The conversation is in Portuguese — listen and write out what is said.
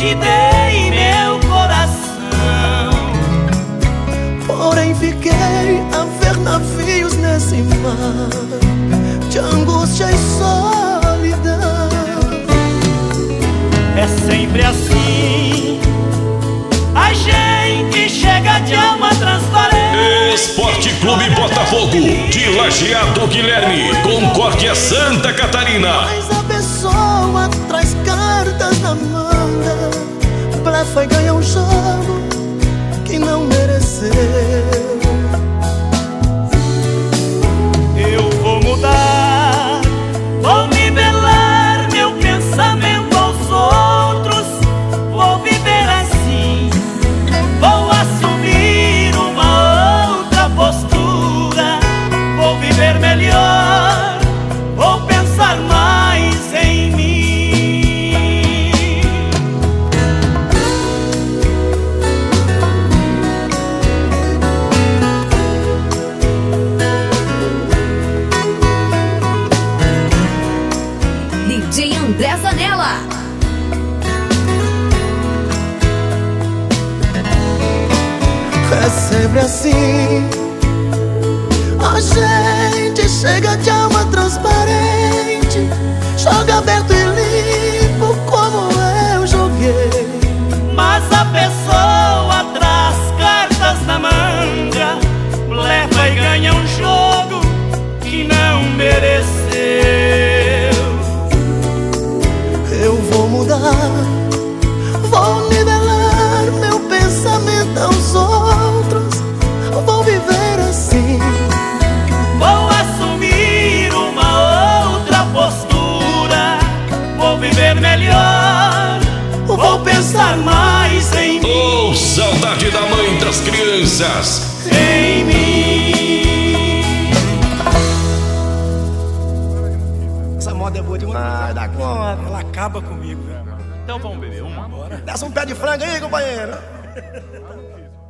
te dei meu coração. Porém fiquei a ver navios nesse mar de angústia e solidão. É sempre assim, a gente chega de alma transparente. Esporte Clube Botafogo, de Lajeado Guilherme, Concórdia, Santa Catarina. Mas a pessoa traz cartas na manga, blefa e ganha um jogo que não mereceu. Eu vou mudar, vou nivelar meu pensamento aos outros. Vou viver assim, vou assumir uma outra postura. Vou viver melhor, vou pensar mais em mim. DJ André Zanella. É sempre assim, a gente chega de alma transparente, joga aberto e limpo como eu joguei. Mas a pessoa traz cartas na manga, leva e ganha um jogo que não mereceu. Eu vou mudar, vou nivelar meu pensamento aos outros. Vou viver assim, Vou assumir uma outra postura. Vou viver melhor, vou pensar mais em mim. Oh, saudade da mãe das crianças. Em mim. Essa moda é boa demais, dá conta. Ela acaba comigo. Então vamos beber uma. Desce um pé de frango aí, companheiro.